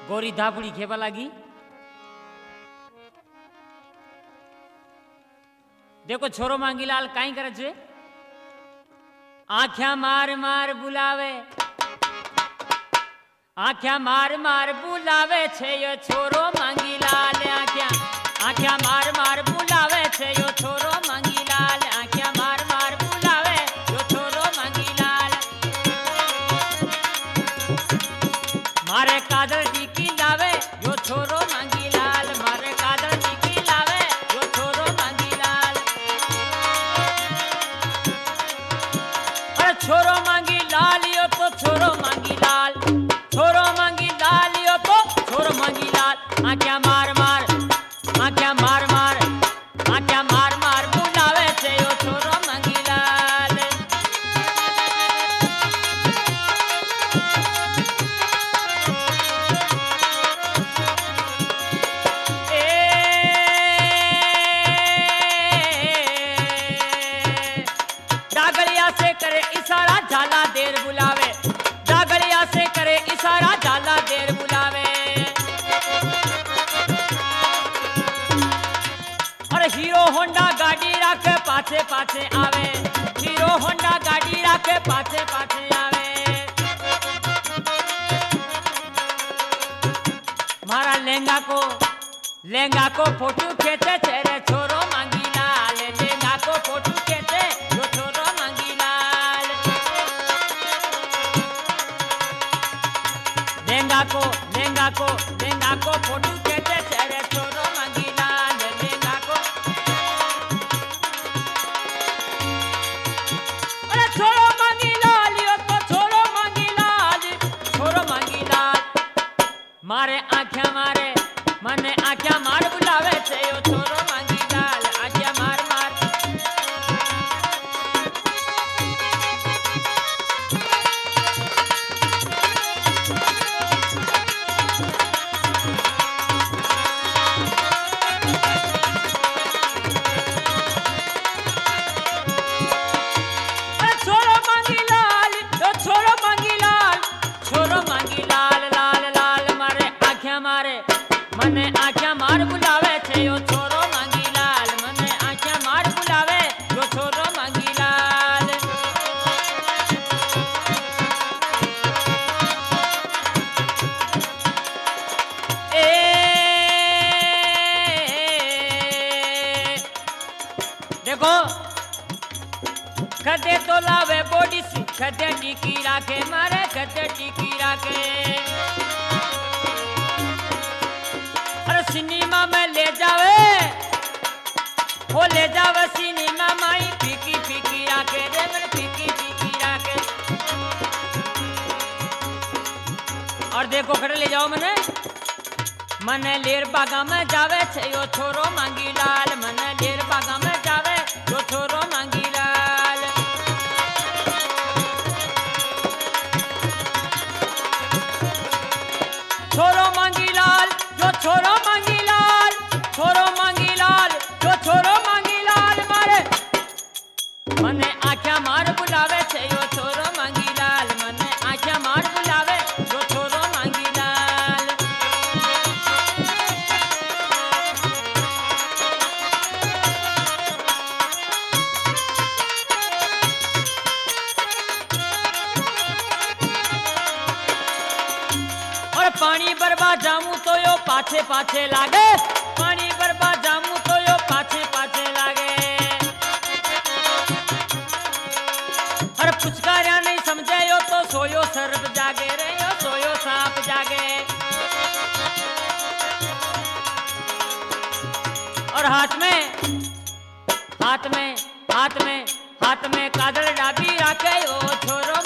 गोरी धापुड़ी खेपा लागी। देखो छोरो मांगीलाल काई करे छे, आख्या मार मार बुलावे, आख्या मार मार बुलावे छे यो छोरो मांगीलाल। आख्या आख्या मार मार बुलावे छे यो छोरो मांगीलाल। आख्या मार मार बुलावे यो छोरो मांगीलाल। मारे कादर टीकी लावे यो छोरो मांगीलाल। मारे कादर टीकी लावे यो छोरो मांगीलाल। अरे छोरो मांगीलाल यो तो छोरो मांगीलाल, छोरो मांगीलाल यो तो छोरो मांगीलाल। आख्या मार मार, आख्या मार मार, आख्या मार मार बुलावे छे यो छोरो मांगीलाल। डागलिया से करे इशारा झाला देर बुलावे, डागलिया से करे इशारा झाला देर बुलावे। अरे हीरो होंडा गाड़ी राखे पाछे पाछे आवे, हीरो होंडा गाड़ी राखे पाछे पाछे आवे। मारा लहंगा को फोटो खेचे तेरे छोरो मांगीलाल। लहंगा को फोटो खेचे यो छोरो मांगीलाल। लहंगा को फोटो खेचे तेरे छोरो मांगीलाल। लहंगा को अरे छोरो मांगीलाल यो तो छोरो मांगीलाल, छोरो मांगीलाल। मारे आख्या मारे मने आख्या मार बुलावे छे यो छोरो मांगीलाल। आख्या मार मार छोरो मांगीलाल यो छोरो मांगीलाल, छोरो मांगीलाल लाल लाल। मारे आख्या मारे मने आख्या मार बुलावे छे यो छोरो मांगीलाल। मने आख्या मार बुलावे यो छोरो मांगीलाल। ए देखो खदे तो लावे बॉडी सी, खदे टीकी राखे मारे खदे टीकी राखे। अरे सिनेमा में ले जावे, वो ले जावे सिनेमा माई फीकी फीकी राखे रे मन फीकी फीकी राखे। और देखो खड़े ले जाओ मने लेर बागा में जावे छे यो छोरो मांगीलाल। मने लेर बागा में जावे यो छोरो मांगीलाल। छोरो मांगीलाल जो छोरो मांगीलाल, छोरो मांगीलाल जो छोरो मांगीलाल। मारे मने आख्या मार बुलावे छे यो छोरो मांगीलाल। मने आख्या मार बुलावे यो छोरो मांगीलाल। और पानी बरबा जामू तो यो पाछे पाछे लागे, पानी बरबा जामू तो यो पाछे पाछे लागे। और पुचकारिया नहीं समझे यो तो सोयो सर्प जागे रे यो सोयो सांप जागे। और हाथ में कादर डाबी राखे यो छोरो